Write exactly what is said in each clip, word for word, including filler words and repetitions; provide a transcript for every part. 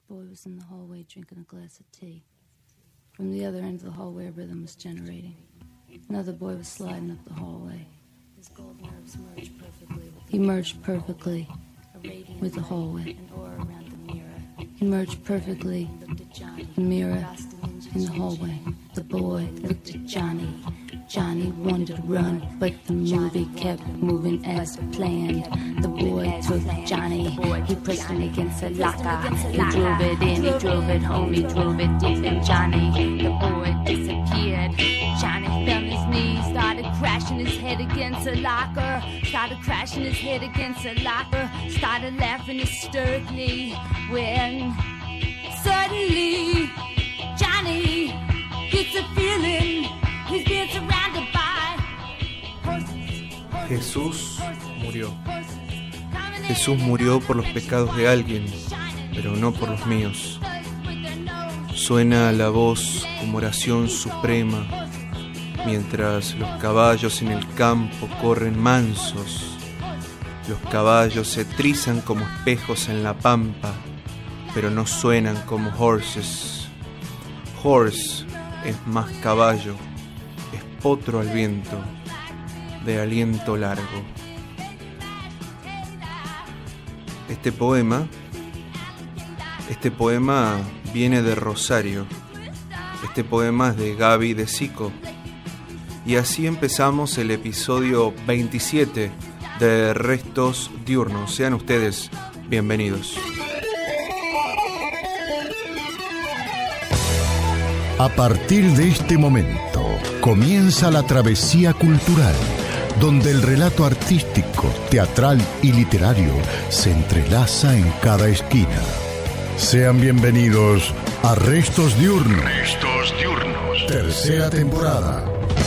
boy was in the hallway drinking a glass of tea. From the other end of the hallway, a rhythm was generating. Another boy was sliding up the hallway. His gold nerves merged perfectly. He merged perfectly with the hallway. He merged perfectly in the mirror in the hallway. The boy looked at Johnny. Johnny wanted to run, but the movie kept moving as planned. The boy took Johnny, he pressed him against a locker. He drove it in, he drove it home, he drove it deep in Johnny. The boy disappeared. Johnny fell on his knees, started crashing his head against a locker. Started crashing his head against a locker. Started laughing hysterically when suddenly Johnny gets a feeling he's being surrounded by horses, horses, Jesús horses, murió. horses, coming in. Jesús murió por los pecados de alguien, pero no por los míos. Suena la voz como oración suprema, mientras los caballos en el campo corren mansos. Los caballos se trizan como espejos en la pampa, pero no suenan como horses. Horse es más caballo, es potro al viento, de aliento largo. Este poema, este poema viene de Rosario. Este poema es de Gaby de Sico. Y así empezamos el episodio veintisiete de Restos Diurnos. Sean ustedes bienvenidos. A partir de este momento comienza la travesía cultural, donde el relato artístico, teatral y literario se entrelaza en cada esquina. Sean bienvenidos a Restos Diurnos. Restos Diurnos. Tercera temporada.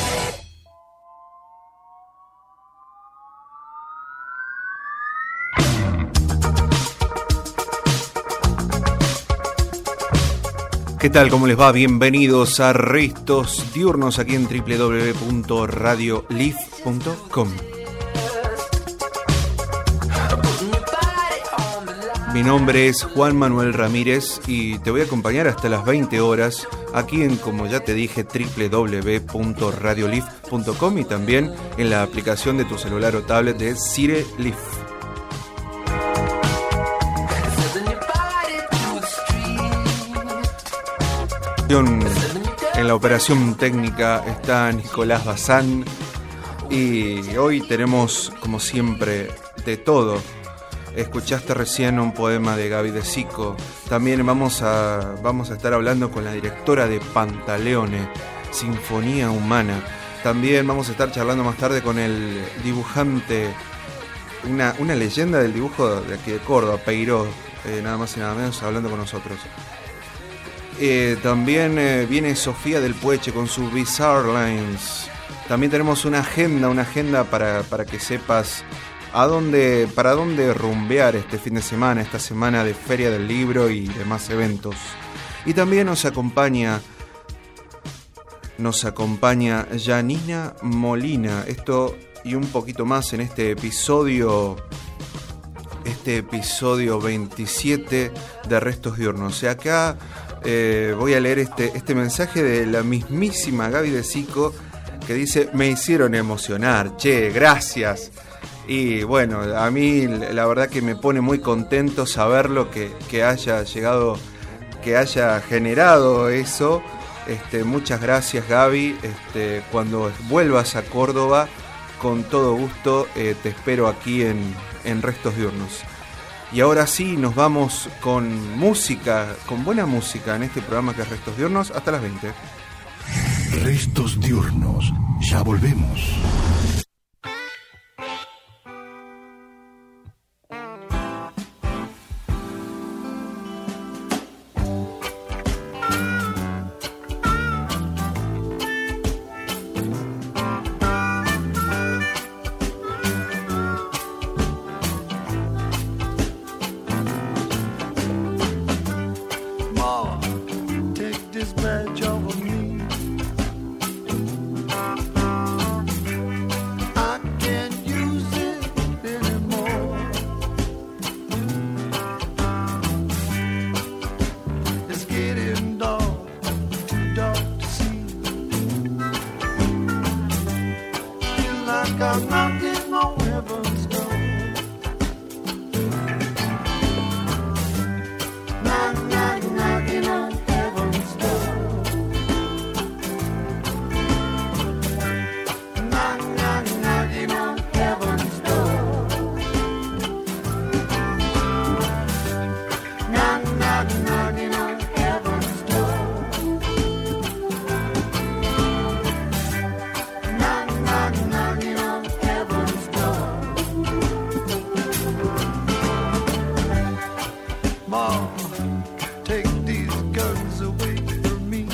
¿Qué tal? ¿Cómo les va? Bienvenidos a Restos Diurnos aquí en doble u doble u doble u punto radio live punto com. Mi nombre es Juan Manuel Ramírez y te voy a acompañar hasta las veinte horas aquí en, como ya te dije, doble u doble u doble u punto radio live punto com y también en la aplicación de tu celular o tablet de Cire Live. En la operación técnica está Nicolás Bazán y hoy tenemos, como siempre, de todo. Escuchaste recién un poema de Gaby de Sico. También vamos a, vamos a estar hablando con la directora de Pantaleone, Sinfonía Humana. También vamos a estar charlando más tarde con el dibujante, una, una leyenda del dibujo de aquí de Córdoba, Peiró, eh, nada más y nada menos, hablando con nosotros. Eh, también eh, viene Sofía del Pueche con sus Bizarre Lines. También tenemos una agenda, una agenda para, para que sepas a dónde, para dónde rumbear este fin de semana, esta semana de Feria del Libro y demás eventos. Y también nos acompaña, nos acompaña Janina Molina. Esto y un poquito más en este episodio, este episodio veintisiete de Restos Diurnos. O sea, acá Eh, voy a leer este, este mensaje de la mismísima Gaby de Sico que dice: me hicieron emocionar, che, gracias. Y bueno, a mí la verdad que me pone muy contento saberlo, que, que haya llegado, que haya generado eso. Este, muchas gracias, Gaby. Este, cuando vuelvas a Córdoba, con todo gusto eh, te espero aquí en, en Restos Diurnos. Y ahora sí, nos vamos con música, con buena música en este programa que es Restos Diurnos, hasta las veinte. Restos Diurnos, ya volvemos. knock, knocking on heaven's door. Knock, knock, knocking on heaven's door. Mom, take these guns away from me.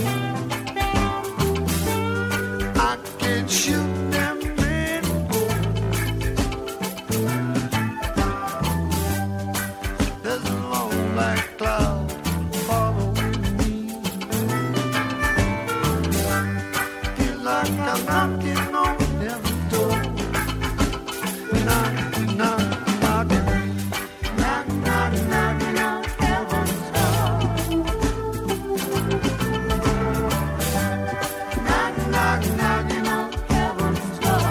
I can't shoot them anymore. There's a long black cloud following me. Feel like I'm knocking on heaven's door. Knock, knock, knocking. Knock, knock, knocking on heaven's door. Knock, knock, knocking on heaven's door.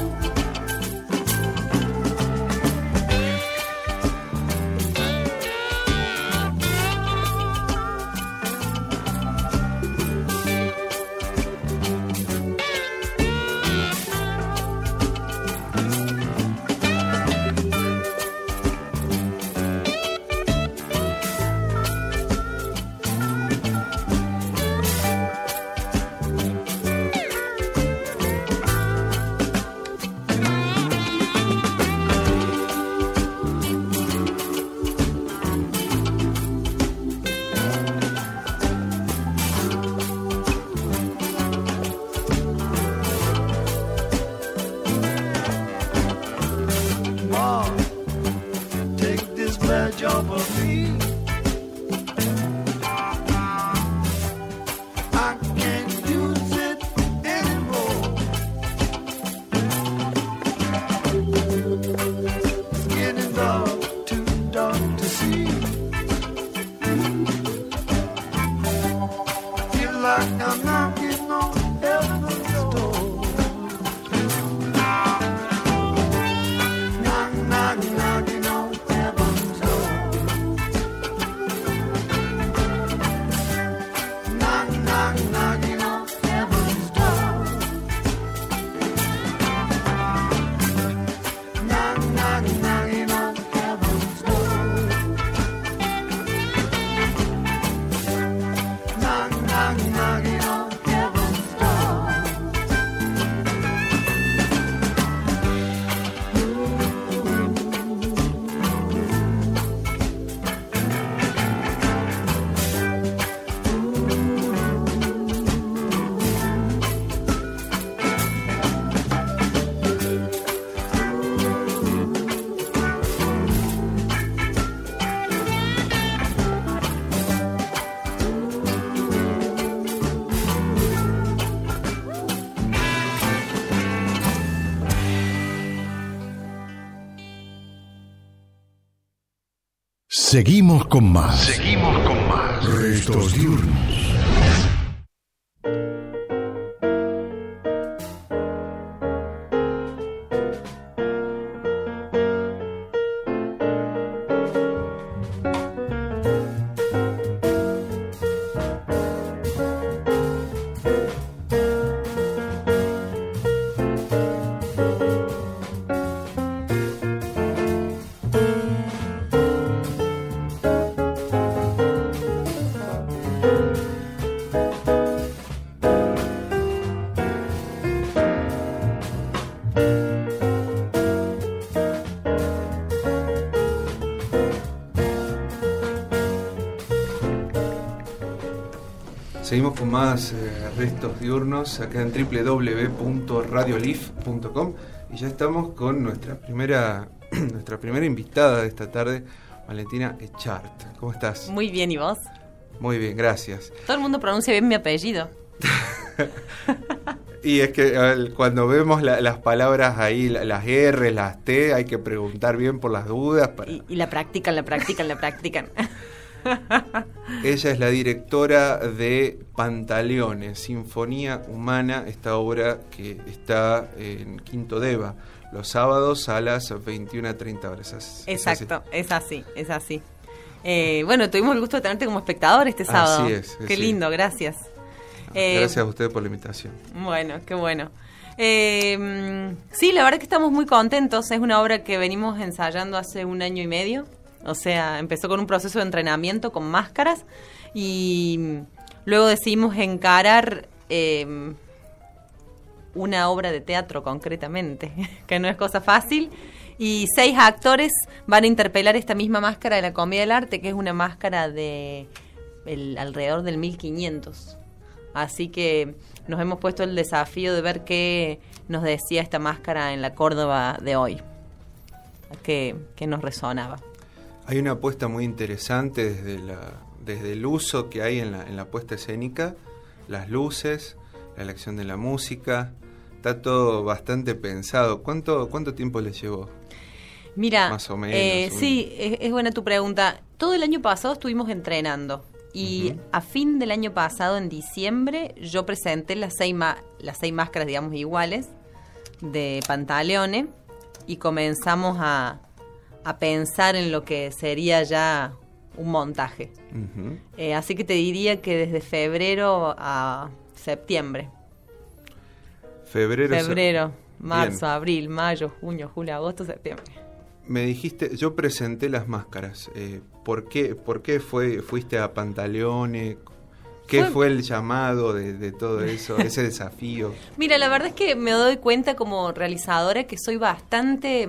Mom, take this badge off of me. I can't use it anymore. It's getting dark, too dark to see. Feel like I'm knocking on heaven's door. Knock, knock, knocking on heaven's door. Knock, knock, knocking on heaven's door. Knock, knock, knocking on heaven's door. Knock, knock, knocking on heaven's door. Seguimos con más. Seguimos con más. Restos diurnos. Seguimos con más eh, restos diurnos acá en doble u doble u doble u punto radio leaf punto com y ya estamos con nuestra primera nuestra primera invitada de esta tarde, Valentina Echart. ¿Cómo estás? Muy bien, ¿y vos? Muy bien, gracias. Todo el mundo pronuncia bien mi apellido. Y es que eh, cuando vemos la, las palabras ahí, la, las R, las T, hay que preguntar bien por las dudas. Para... Y, y la practican, la practican, la practican. Ella es la directora de Pantaleones, Sinfonía Humana, esta obra que está en Quinto Deva, los sábados a las veintiuna a treinta horas. ¿Es, Exacto, es así, es así. Eh, bueno, tuvimos el gusto de tenerte como espectador este sábado. Así es. Qué sí. lindo, gracias. Eh, gracias a ustedes por la invitación. Bueno, qué bueno. Eh, sí, la verdad que estamos muy contentos. Es una obra que venimos ensayando hace un año y medio. O sea, empezó con un proceso de entrenamiento con máscaras y luego decidimos encarar eh, una obra de teatro concretamente, que no es cosa fácil. Y seis actores van a interpelar esta misma máscara de la Comedia del Arte, que es una máscara de el, alrededor del mil quinientos. Así que nos hemos puesto el desafío de ver qué nos decía esta máscara en la Córdoba de hoy, que, que nos resonaba. Hay una apuesta muy interesante desde, la, desde el uso que hay en la, en la puesta escénica, las luces, la elección de la música, está todo bastante pensado. ¿Cuánto, cuánto tiempo les llevó? Mira, más o menos. Eh, un... Sí, es, es buena tu pregunta. Todo el año pasado estuvimos entrenando y uh-huh. a fin del año pasado, en diciembre, yo presenté las seis, ma- las seis máscaras, digamos, iguales de Pantaleone y comenzamos a, a pensar en lo que sería ya un montaje. Uh-huh. Eh, así que te diría que desde febrero a septiembre. Febrero, Febrero, marzo, bien. Abril, mayo, junio, julio, agosto, septiembre. Me dijiste, yo presenté las máscaras. Eh, ¿Por qué, por qué fue, fuiste a Pantaleone? ¿Qué fue, fue el llamado de, de todo eso, ese desafío? Mira, la verdad es que me doy cuenta como realizadora que soy bastante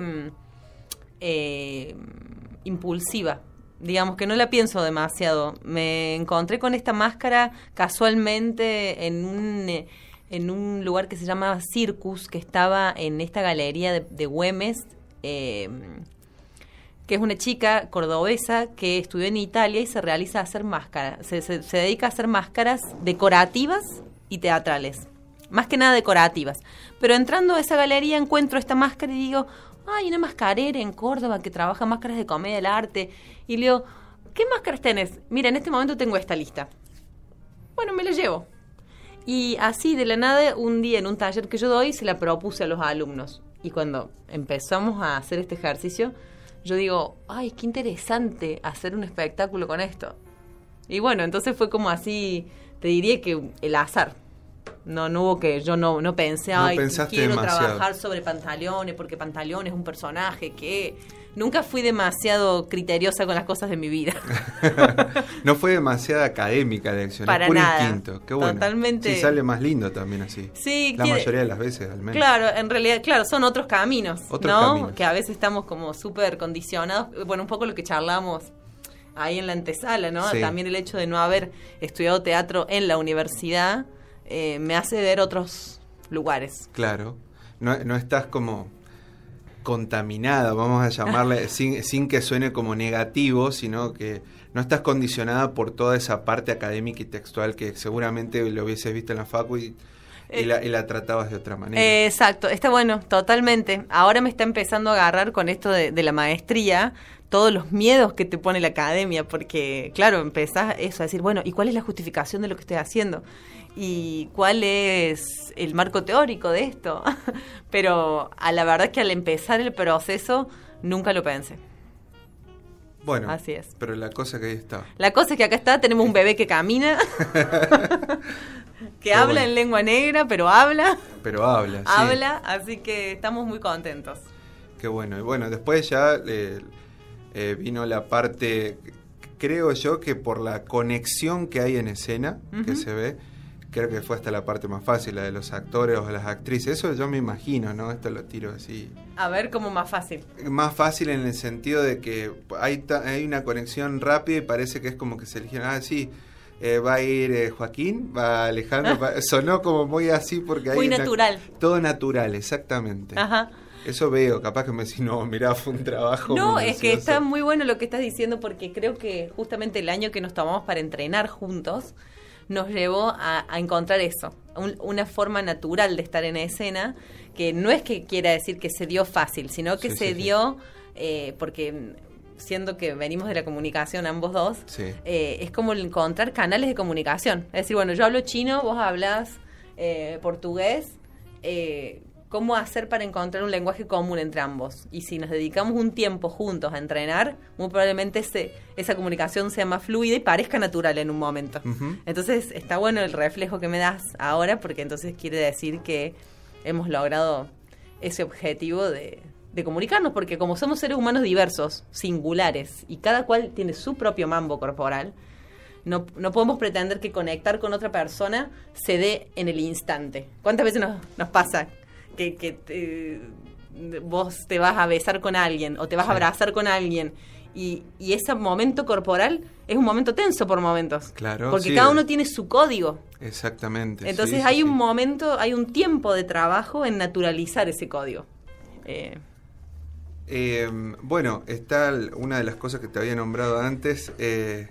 eh, impulsiva. Digamos que no la pienso demasiado. Me encontré con esta máscara casualmente en un, en un lugar que se llama Circus, que estaba en esta galería de, de Güemes, eh, que es una chica cordobesa que estudió en Italia y se realiza a hacer máscaras, se, se, se dedica a hacer máscaras decorativas y teatrales, más que nada decorativas. Pero entrando a esa galería encuentro esta máscara y digo, hay una mascarera en Córdoba que trabaja máscaras de Comedia del Arte. Y le digo, ¿qué máscaras tenés? Mira, en este momento tengo esta lista. Bueno, me la llevo. Y así, de la nada, un día en un taller que yo doy, se la propuse a los alumnos. Y cuando empezamos a hacer este ejercicio, yo digo, ay, qué interesante hacer un espectáculo con esto. Y bueno, entonces fue como así, te diría que el azar. No, no hubo que, yo no, no pensé, ay, no quiero demasiado. trabajar sobre Pantaleone, porque Pantaleone es un personaje que... Nunca fui demasiado criteriosa con las cosas de mi vida. No fue demasiado académica la elección, para es puro nada. instinto. Qué bueno. Totalmente. Sí, sale más lindo también así. Sí, la quiere... mayoría de las veces, al menos. Claro, en realidad, claro, son otros caminos, otros ¿no? Caminos. Que a veces estamos como súper condicionados. Bueno, un poco lo que charlamos ahí en la antesala, ¿no? Sí. También el hecho de no haber estudiado teatro en la universidad eh, me hace ver otros lugares. Claro. No, no estás como contaminada, vamos a llamarle, sin, sin que suene como negativo, sino que no estás condicionada por toda esa parte académica y textual que seguramente lo hubieses visto en la facu y, eh, y, la, y la tratabas de otra manera. Eh, exacto, está bueno, totalmente. Ahora me está empezando a agarrar con esto de, de la maestría, todos los miedos que te pone la academia, porque, claro, empezás eso a decir, bueno, ¿y cuál es la justificación de lo que estoy haciendo? ¿Y cuál es el marco teórico de esto? Pero a la verdad es que al empezar el proceso nunca lo pensé. Bueno, así es. Pero la cosa que ahí está. La cosa es que acá está, tenemos un bebé que camina, que Qué habla bueno. en lengua negra, pero habla. Pero habla, sí. Habla, así que estamos muy contentos. Qué bueno. Y bueno, después ya eh, eh, vino la parte, creo yo que por la conexión que hay en escena, uh-huh. que se ve, creo que fue hasta la parte más fácil, la de los actores o las actrices. Eso yo me imagino, ¿no? Esto lo tiro así. A ver, ¿cómo más fácil? Más fácil en el sentido de que hay, ta- hay una conexión rápida y parece que es como que se eligieron, ah, sí, eh, va a ir eh, Joaquín, va Alejandro, va... sonó como muy así porque hay... Muy una... natural. Todo natural, exactamente. Ajá. Eso veo, capaz que me decís, no, mirá, fue un trabajo. No, es que está muy bueno lo que estás diciendo porque creo que justamente el año que nos tomamos para entrenar juntos nos llevó a, a encontrar eso, un, una forma natural de estar en escena, que no es que quiera decir que se dio fácil, sino que sí, se sí, dio, sí. Eh, porque siendo que venimos de la comunicación ambos dos, sí. eh, es como encontrar canales de comunicación. Es decir, bueno, yo hablo chino, vos hablas eh, portugués, eh, ¿cómo hacer para encontrar un lenguaje común entre ambos? Y si nos dedicamos un tiempo juntos a entrenar, muy probablemente ese, esa comunicación sea más fluida y parezca natural en un momento. Uh-huh. Entonces está bueno el reflejo que me das ahora, porque entonces quiere decir que hemos logrado ese objetivo de, de comunicarnos, porque como somos seres humanos diversos, singulares, y cada cual tiene su propio mambo corporal, no, no podemos pretender que conectar con otra persona se dé en el instante. ¿Cuántas veces nos, nos pasa que, que te, vos te vas a besar con alguien o te vas sí. a abrazar con alguien y, y ese momento corporal es un momento tenso por momentos? Claro, porque sí. cada uno tiene su código. Exactamente. Entonces sí, hay sí, un sí. momento, hay un tiempo de trabajo en naturalizar ese código. Eh, eh, bueno, está una de las cosas que te había nombrado antes, eh,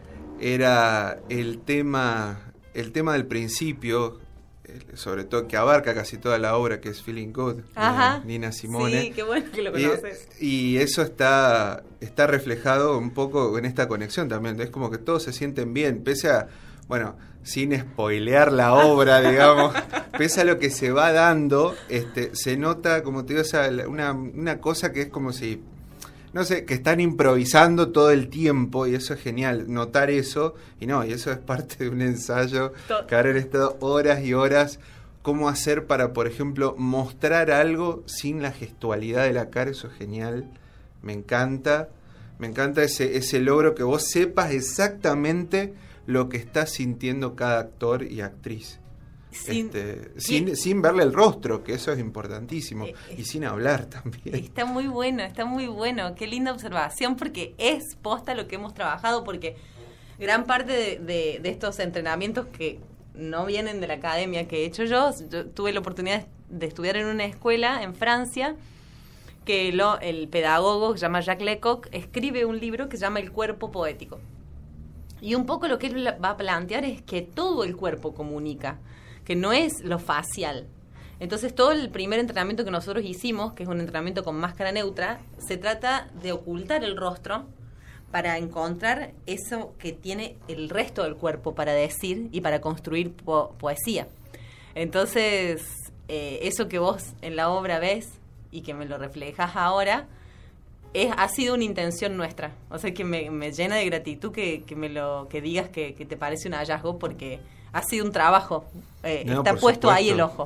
era el tema, el tema del principio, sobre todo que abarca casi toda la obra, que es Feeling Good, Ajá, de Nina Simone. Sí, qué bueno que lo conoces. Y, y eso está, está reflejado un poco en esta conexión también. Es como que todos se sienten bien, pese a, bueno, sin spoilear la obra, digamos, pese a lo que se va dando, este, se nota, como te digo, esa, una, una cosa que es como si, no sé, que están improvisando todo el tiempo, y eso es genial, notar eso, y no, y eso es parte de un ensayo, que haber estado horas y horas, cómo hacer para, por ejemplo, mostrar algo sin la gestualidad de la cara, eso es genial, me encanta, me encanta ese, ese logro que vos sepas exactamente lo que está sintiendo cada actor y actriz. Sin, este, sin, sin verle el rostro, que eso es importantísimo, eh, y sin hablar también. Está muy bueno, está muy bueno, qué linda observación, porque es posta lo que hemos trabajado, porque gran parte de, de, de estos entrenamientos que no vienen de la academia que he hecho yo, yo tuve la oportunidad de estudiar en una escuela en Francia, que lo, el pedagogo, que se llama Jacques Lecoq, escribe un libro que se llama El cuerpo poético. Y un poco lo que él va a plantear es que todo el cuerpo comunica, que no es lo facial. Entonces todo el primer entrenamiento que nosotros hicimos, que es un entrenamiento con máscara neutra, se trata de ocultar el rostro para encontrar eso que tiene el resto del cuerpo para decir y para construir po- poesía. Entonces, eh, eso que vos en la obra ves y que me lo reflejas ahora, es, ha sido una intención nuestra. O sea, que me, me llena de gratitud que, que me lo que digas que, que te parece un hallazgo, porque ha sido un trabajo. Eh, no, está puesto supuesto. ahí el ojo.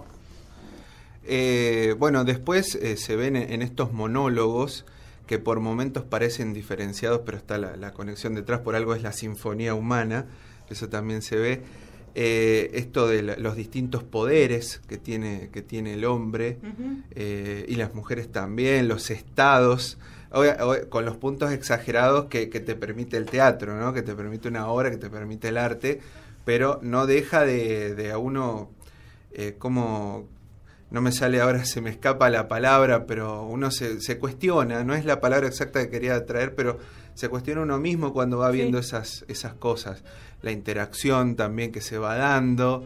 Eh, bueno, después eh, se ven en, en estos monólogos que por momentos parecen diferenciados, pero está la, la conexión detrás, por algo es la sinfonía humana, eso también se ve. Eh, esto de la, los distintos poderes que tiene, que tiene el hombre, uh-huh. eh, y las mujeres también, los estados, o, o, con los puntos exagerados que, que te permite el teatro, ¿no? Que te permite una obra, que te permite el arte, pero no deja de, de a uno, eh, como, no me sale ahora, se me escapa la palabra, pero uno se, se cuestiona, no es la palabra exacta que quería traer, pero se cuestiona uno mismo cuando va viendo sí. esas, esas cosas. La interacción también que se va dando,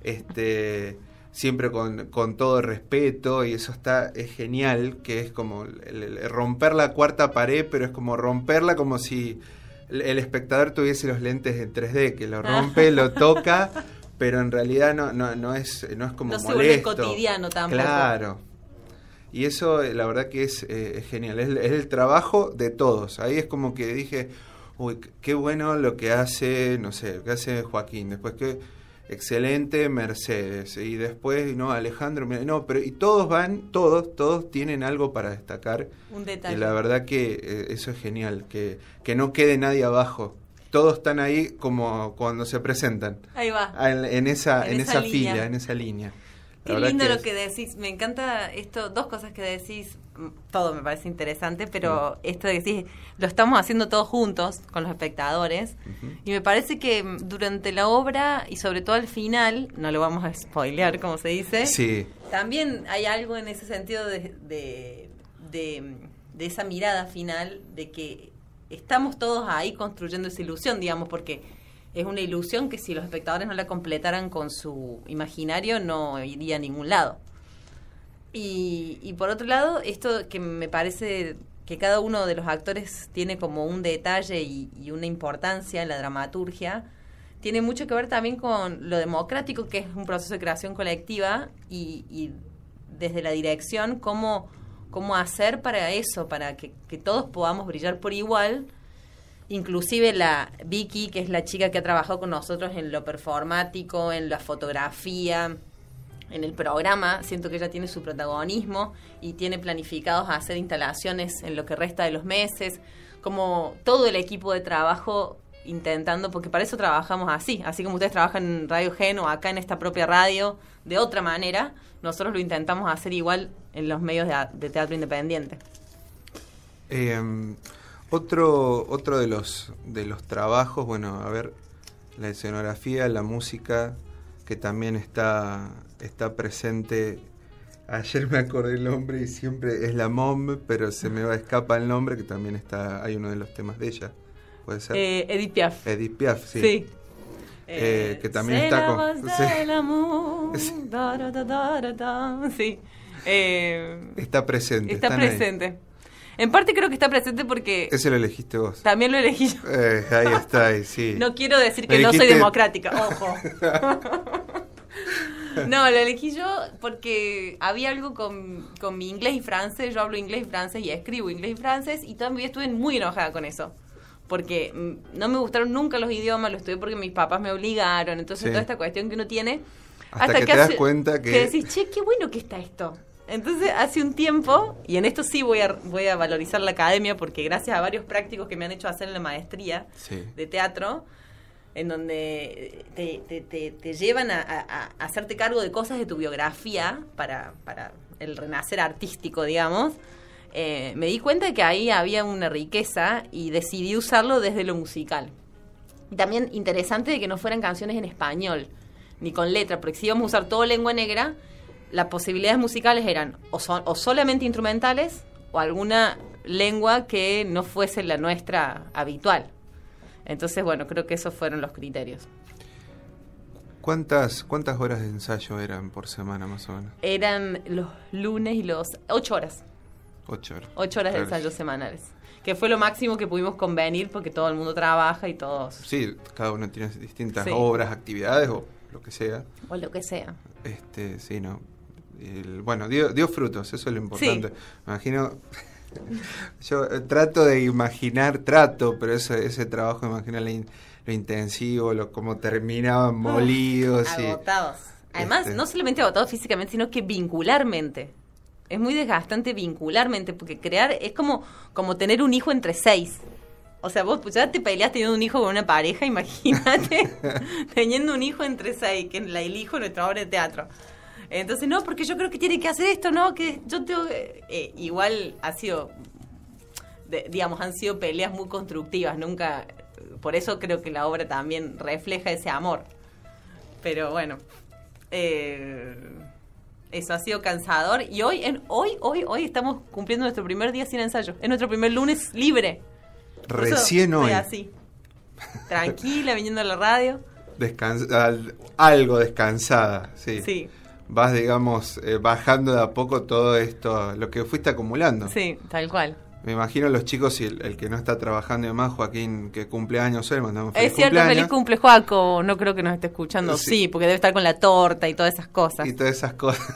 este, siempre con, con todo respeto, y eso está es genial, que es como el, el romper la cuarta pared, pero es como romperla como si el, el espectador tuviese los lentes en tres D, que lo rompe, lo toca, pero en realidad no, no, no es, no es como no molesto. No se vuelve cotidiano tampoco. Claro. Y eso, la verdad que es, eh, es genial, es, es el trabajo de todos. Ahí es como que dije, uy, qué bueno lo que hace, no sé, lo que hace Joaquín, después que excelente Mercedes, y después, no, Alejandro, no, pero y todos van, todos, todos tienen algo para destacar. Un detalle. Y la verdad que eh, eso es genial, que, que no quede nadie abajo. Todos están ahí como cuando se presentan. Ahí va. En, en esa, en, en esa, esa línea. fila, en esa línea. La Qué lindo que lo es... que decís. Me encanta esto, dos cosas que decís. Todo me parece interesante, pero sí. esto de que decís, lo estamos haciendo todos juntos con los espectadores. Uh-huh. Y me parece que durante la obra, y sobre todo al final, no lo vamos a spoilear, como se dice, sí. también hay algo en ese sentido de, de, de, de esa mirada final, de que estamos todos ahí construyendo esa ilusión, digamos, porque es una ilusión que si los espectadores no la completaran con su imaginario no iría a ningún lado. Y, y por otro lado, esto que me parece que cada uno de los actores tiene como un detalle y, y una importancia en la dramaturgia, tiene mucho que ver también con lo democrático que es un proceso de creación colectiva, y, y desde la dirección cómo, cómo hacer para eso, para que, que todos podamos brillar por igual. Inclusive la Vicky, que es la chica que ha trabajado con nosotros en lo performático, en la fotografía, en el programa, siento que ella tiene su protagonismo y tiene planificados hacer instalaciones en lo que resta de los meses, como todo el equipo de trabajo intentando, porque para eso trabajamos así, así como ustedes trabajan en Radio Gen o acá en esta propia radio, de otra manera, nosotros lo intentamos hacer igual en los medios de, de teatro independiente. Eh, otro otro de los de los trabajos, bueno, a ver, la escenografía, la música, que también está está presente. Ayer me acordé el nombre y siempre es la Mom, pero se me va escapa el nombre, que también está, hay uno de los temas de ella, puede ser. Eh, Edith Piaf. Edith Piaf, sí. Sí. Eh, que también está con... Sí. Sí. Da, da, da, da, da. Sí. Eh, está presente. Está presente. Ahí. En parte creo que está presente porque... Ese lo elegiste vos. También lo elegí yo. Eh, ahí está, ahí, sí. No quiero decir que elegiste... no soy democrática, ojo. No, lo elegí yo porque había algo con, con mi inglés y francés. Yo hablo inglés y francés y escribo inglés y francés, y también estuve muy enojada con eso. Porque mm, no me gustaron nunca los idiomas, lo estudié porque mis papás me obligaron. Entonces, sí. Toda esta cuestión que uno tiene... Hasta, hasta que, que te hace, das cuenta que... Que decís, che, qué bueno que está esto. Entonces, hace un tiempo, y en esto sí voy a voy a valorizar la academia, porque gracias a varios prácticos que me han hecho hacer en la maestría sí. de teatro, en donde te, te, te, te llevan a, a, a hacerte cargo de cosas de tu biografía para, para el renacer artístico, digamos, eh, me di cuenta de que ahí había una riqueza y decidí usarlo desde lo musical. Y también interesante de que no fueran canciones en español, ni con letra, porque si íbamos a usar todo lengua negra, las posibilidades musicales eran o, son, o solamente instrumentales o alguna lengua que no fuese la nuestra habitual. Entonces, bueno, creo que esos fueron los criterios. ¿Cuántas cuántas horas de ensayo eran por semana, más o menos? Eran los lunes y los... Ocho horas. Ocho horas. Ocho horas claro. De ensayos semanales. Que fue lo máximo que pudimos convenir porque todo el mundo trabaja y todos... Sí, cada uno tiene distintas sí. obras, actividades o lo que sea. O lo que sea. Este, sí, no. El, bueno, dio, dio frutos, eso es lo importante. Sí. Me imagino... Yo trato de imaginar, trato, pero ese, ese trabajo, imagino lo, in, lo intensivo, lo cómo terminaban molidos. Oh, agotados. Y, Además, este... no solamente agotados físicamente, sino que vincularmente. Es muy desgastante vincularmente, porque crear es como, como tener un hijo entre seis. O sea, vos ya te peleás teniendo un hijo con una pareja, imagínate teniendo un hijo entre seis, que es el hijo de nuestra obra de teatro. Entonces, no, porque yo creo que tiene que hacer esto, ¿no? Que yo tengo que... Eh, igual ha sido, de, digamos, han sido peleas muy constructivas, nunca... Por eso creo que la obra también refleja ese amor. Pero bueno, eh, eso ha sido cansador. Y hoy, en, hoy, hoy, hoy estamos cumpliendo nuestro primer día sin ensayo. Es nuestro primer lunes libre. Recién hoy. Así, tranquila, viniendo a la radio. Descansa, algo descansada, sí. Sí. Vas, digamos, eh, bajando de a poco todo esto, lo que fuiste acumulando. Sí, tal cual. Me imagino los chicos y el, el que no está trabajando y demás, Joaquín, que cumple años hoy, le mandamos feliz Es cierto, cumpleaños. Feliz cumple, Joaco. No creo que nos esté escuchando. Sí. sí, porque debe estar con la torta y todas esas cosas. Y todas esas cosas.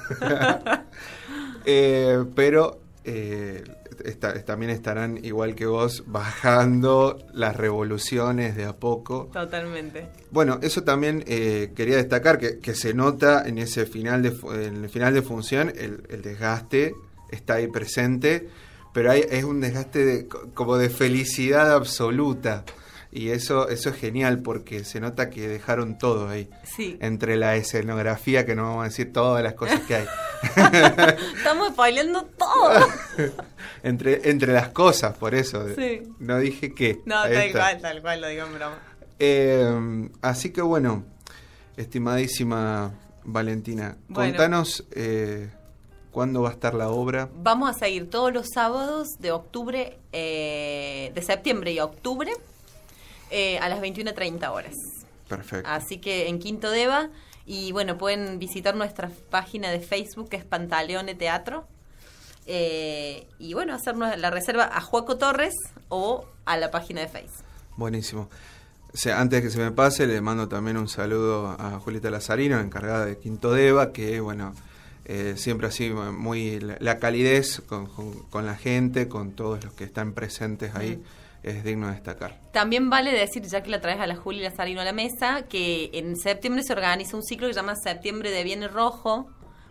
eh, pero eh, está, también estarán, igual que vos, bajando las revoluciones de a poco. Totalmente. Bueno, eso también eh, quería destacar, que, que se nota en ese final de, en el final de función, el, el desgaste está ahí presente, pero hay, es un desgaste de, como de felicidad absoluta. Y eso eso es genial porque se nota que dejaron todo ahí. Sí. Entre la escenografía, que no vamos a decir todas las cosas que hay. Estamos spoileando todo. entre entre las cosas, por eso. Sí. No dije qué. No, tal está. cual, tal cual, lo digo en broma. Eh, así que bueno, estimadísima Valentina, bueno. Contanos eh, cuándo va a estar la obra. Vamos a seguir todos los sábados de octubre, eh, de septiembre y octubre. Eh, a las veintiuna treinta horas. Perfecto. Así que en Quinto Deva, y bueno, pueden visitar nuestra página de Facebook, que es Pantaleone Teatro, eh, y bueno, hacernos la reserva a Joaco Torres o a la página de Facebook. Buenísimo. O sea, antes de que se me pase, le mando también un saludo a Julieta Lazarino, encargada de Quinto Deva, que bueno, eh, siempre así muy la, la calidez con, con, con la gente, con todos los que están presentes ahí. Mm. Es digno de destacar. También vale decir, ya que la traes a la Juli Lazarino a la mesa, que en septiembre se organiza un ciclo que se llama Septiembre de Viernes Rojo,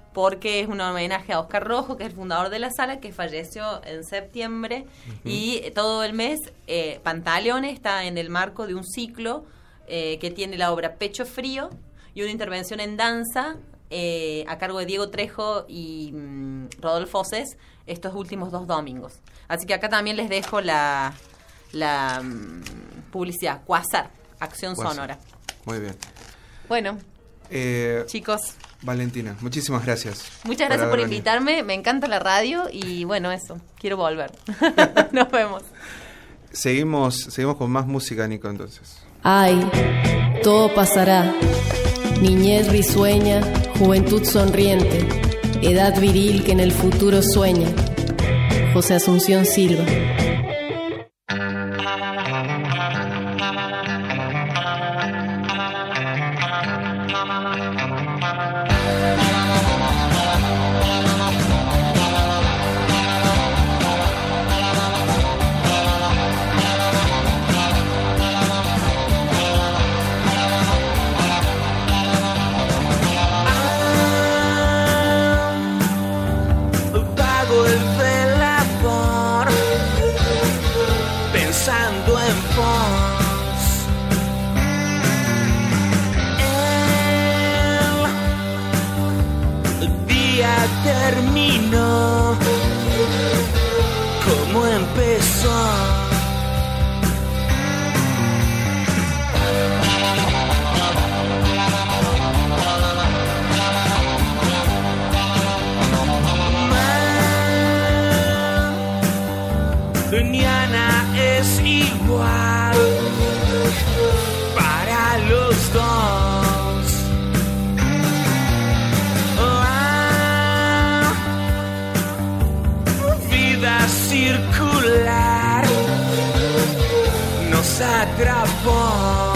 porque es un homenaje a Oscar Rojo, que es el fundador de la sala, que falleció en septiembre. Uh-huh. Y todo el mes eh, Pantaleone está en el marco de un ciclo eh, que tiene la obra Pecho Frío y una intervención en danza eh, a cargo de Diego Trejo y mm, Rodolfo Cés estos últimos dos domingos. Así que acá también les dejo la, la mm, publicidad. Quasar, Acción Quasar. Sonora. Muy bien. Bueno, eh, chicos. Valentina, muchísimas gracias. Muchas gracias por, por invitarme, me encanta la radio y bueno, eso, quiero volver. Nos vemos. Seguimos, seguimos con más música, Nico, entonces. Ay, todo pasará. Niñez risueña, juventud sonriente, edad viril que en el futuro sueña. José Asunción Silva. Terminó como empezó. Mañana es igual para los dos. Circular nos atrapó.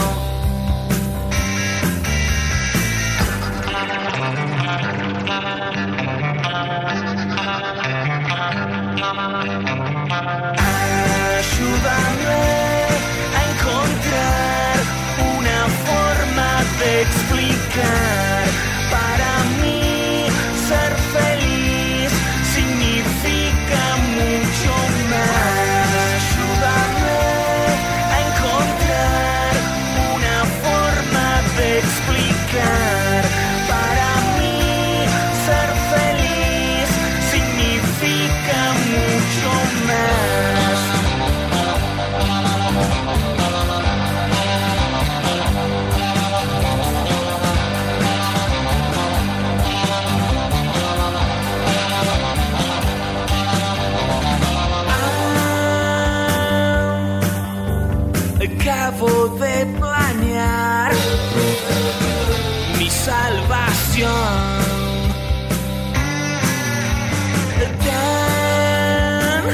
Ayúdame a encontrar una forma de explicar. Para mí ser feliz significa mucho más. Ayúdame a encontrar una forma de explicar. Para mí ser feliz significa mucho más. Acabo de planear mi salvación. Tan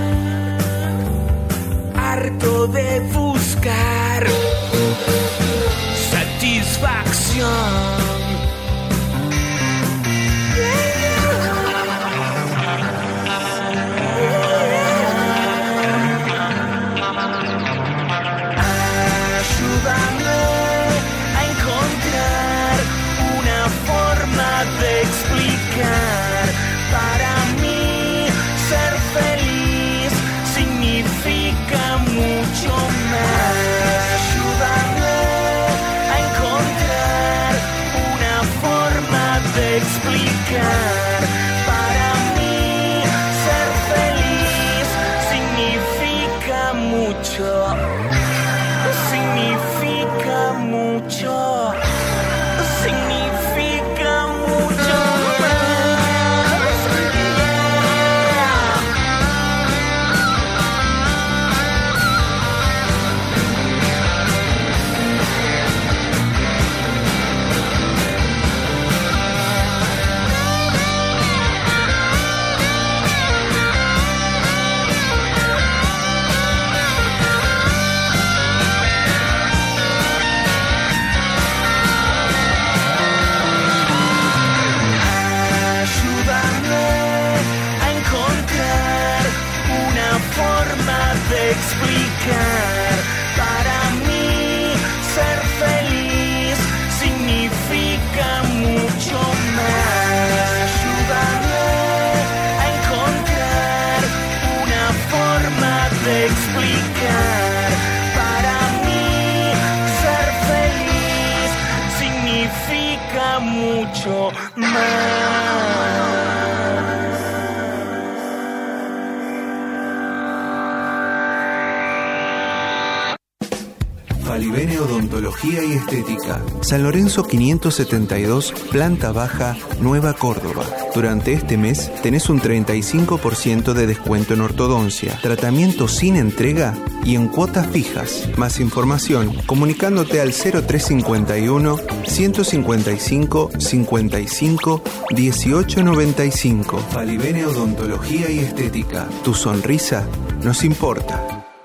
harto de buscar satisfacción. De explicar. Para mí ser feliz significa mucho más. Ayúdame a encontrar una forma de explicar. Para mí ser feliz significa mucho. Significa mucho. Significa mucho más. mucho más. Falivene Odontología y Estética. San Lorenzo quinientos setenta y dos, planta baja, Nueva Córdoba. Durante este mes tenés un treinta y cinco por ciento de descuento en ortodoncia, tratamiento sin entrega y en cuotas fijas. Más información comunicándote al cero tres cincuenta y uno, ciento cincuenta y cinco, cincuenta y cinco, dieciocho noventa y cinco. Falivene Odontología y Estética. Tu sonrisa nos importa.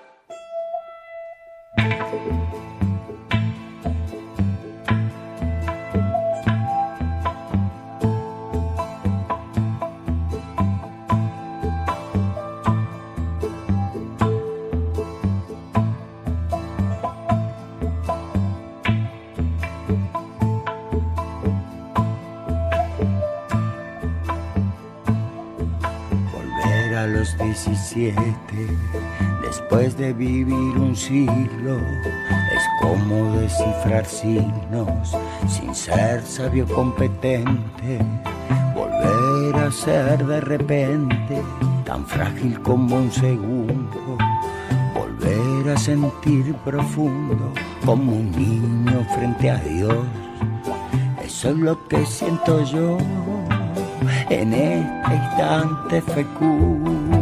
Después de vivir un siglo, es como descifrar signos sin ser sabio competente. Volver a ser de repente tan frágil como un segundo. Volver a sentir profundo como un niño frente a Dios. Eso es lo que siento yo en este instante fecundo.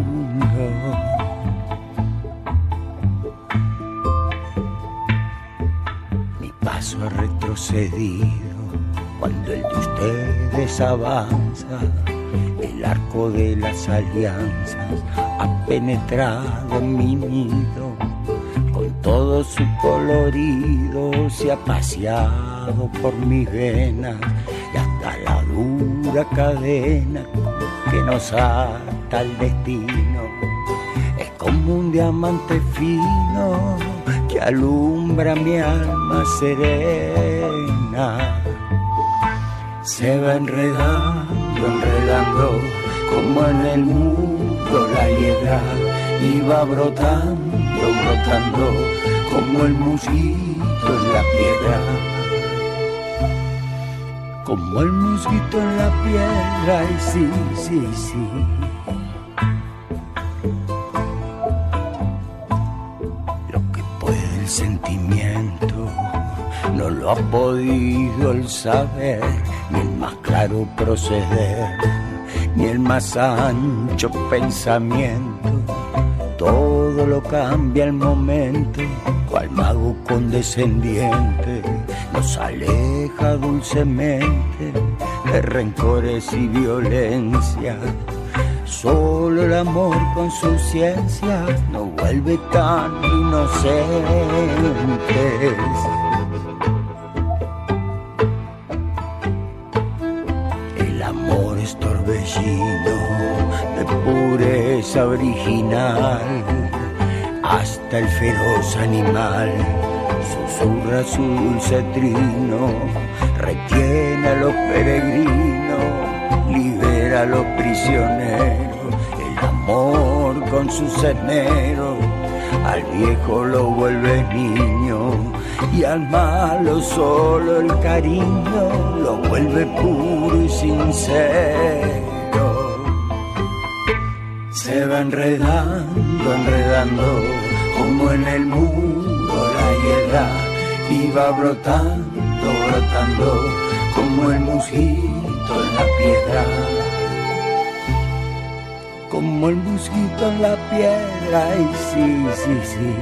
Mi paso ha retrocedido cuando el de ustedes avanza. El arco de las alianzas ha penetrado en mi nido. Con todo su colorido se ha paseado por mis venas y hasta la dura cadena que nos ata al destino es como un diamante fino que alumbra mi alma serena. Se va enredando, enredando como en el mundo la hiedra y va brotando, brotando como el musguito en la piedra. Como el mosquito en la piedra, y sí, sí, sí. Lo que puede el sentimiento no lo ha podido el saber, ni el más claro proceder, ni el más ancho pensamiento. Todo lo cambia al momento, cual mago condescendiente nos aleja dulcemente de rencores y violencia. Solo el amor con su ciencia nos vuelve tan inocentes. El amor es torbellino de pureza original, hasta el feroz animal susurra su dulce trino, retiene a los peregrinos, libera a los prisioneros. El amor con sus esmeros al viejo lo vuelve niño, y al malo solo el cariño lo vuelve puro y sincero. Se va enredando, enredando como en el muro la hiedra, y va brotando, brotando como el mosquito en la piedra. Como el mosquito en la piedra, y sí, sí, sí.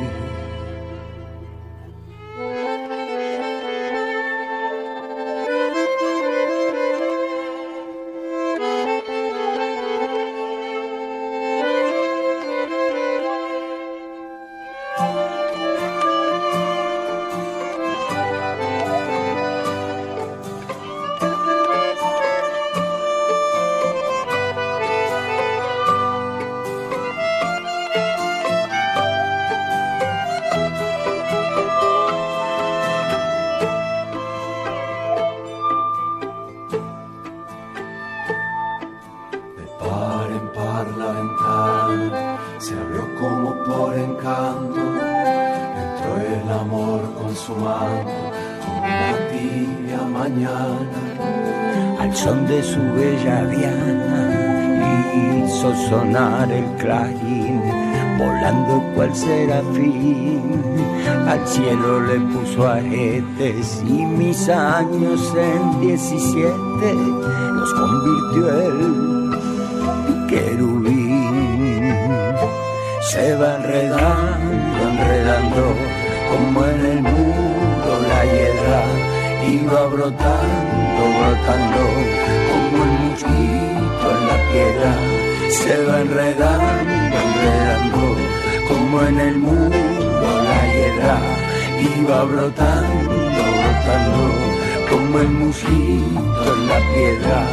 Con su mano, como una tibia mañana, al son de su bella diana, hizo sonar el clarín, volando cual serafín, al cielo le puso aretes y mis años en diecisiete los convirtió el querubín. Se va enredando, enredando, como en el muro la hiedra, y va brotando, brotando, como el mosquito en la piedra. Se va enredando, enredando, como en el muro la hiedra, y va brotando, brotando, como el mosquito en la piedra.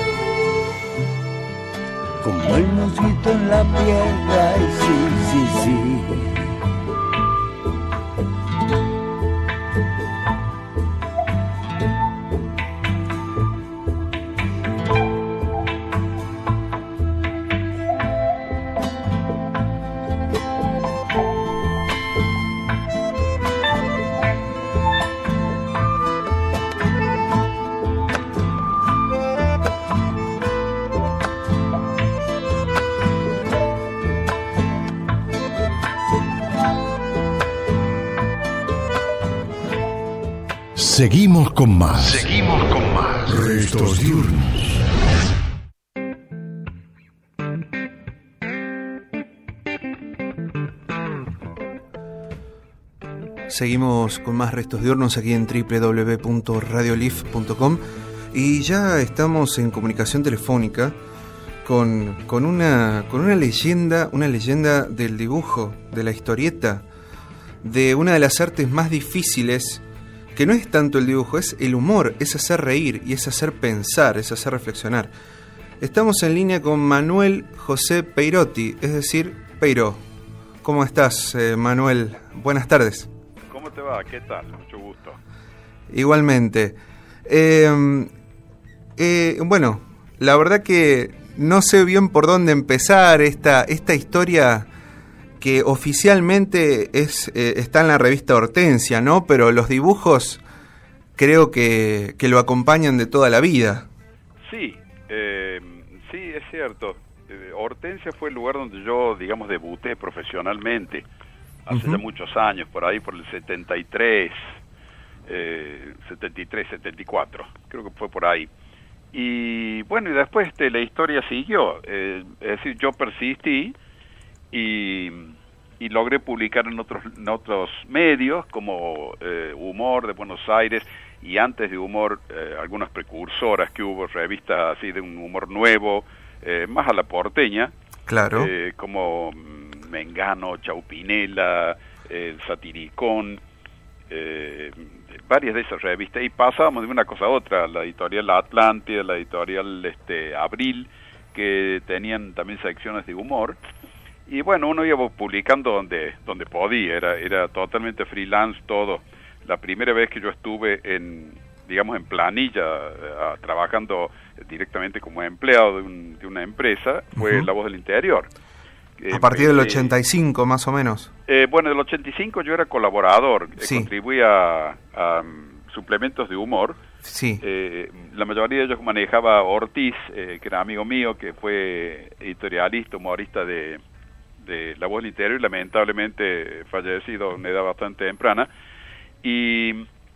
Como el mosquito en la piedra, y sí, sí, sí. Seguimos con más. Seguimos con más. Restos diurnos. Seguimos con más Restos diurnos aquí en doble u doble u doble u punto radiolif punto com y ya estamos en comunicación telefónica con, con, una, con una leyenda, una leyenda del dibujo, de la historieta, de una de las artes más difíciles, que no es tanto el dibujo, es el humor, es hacer reír y es hacer pensar, es hacer reflexionar. Estamos en línea con Manuel José Peirotti, es decir, Peiró. ¿Cómo estás, eh, Manuel? Buenas tardes. ¿Cómo te va? ¿Qué tal? Mucho gusto. Igualmente. Eh, eh, bueno, la verdad que no sé bien por dónde empezar esta, esta historia que oficialmente es eh, está en la revista Hortensia, ¿no? Pero los dibujos creo que, que lo acompañan de toda la vida. Sí, eh, sí, es cierto. Eh, Hortensia fue el lugar donde yo, digamos, debuté profesionalmente, hace uh-huh. ya muchos años, por ahí por el setenta y tres, eh, setenta y tres, setenta y cuatro, creo que fue por ahí. Y bueno, y después este, la historia siguió, eh, es decir, yo persistí, Y, y logré publicar en otros en otros medios como eh, Humor de Buenos Aires, y antes de Humor eh, algunas precursoras que hubo, revistas así de un humor nuevo, eh, más a la porteña, claro, eh, como Mengano, Chaupinela, eh, El Satiricón, eh, varias de esas revistas, y pasábamos de una cosa a otra, la editorial La Atlántida, la editorial este Abril, que tenían también secciones de humor. Y bueno, uno iba publicando donde donde podía, era era totalmente freelance todo. La primera vez que yo estuve en, digamos, en planilla, uh, trabajando directamente como empleado de, un, de una empresa, fue uh-huh. La Voz del Interior. Eh, a partir del ochenta y cinco, eh, más o menos. Eh, bueno, del ochenta y cinco yo era colaborador, sí. eh, contribuía a, a um, suplementos de humor. Sí. Eh, la mayoría de ellos manejaba Ortiz, eh, que era amigo mío, que fue editorialista, humorista de... de La Voz del Interior, y lamentablemente fallecido a una edad bastante temprana, y,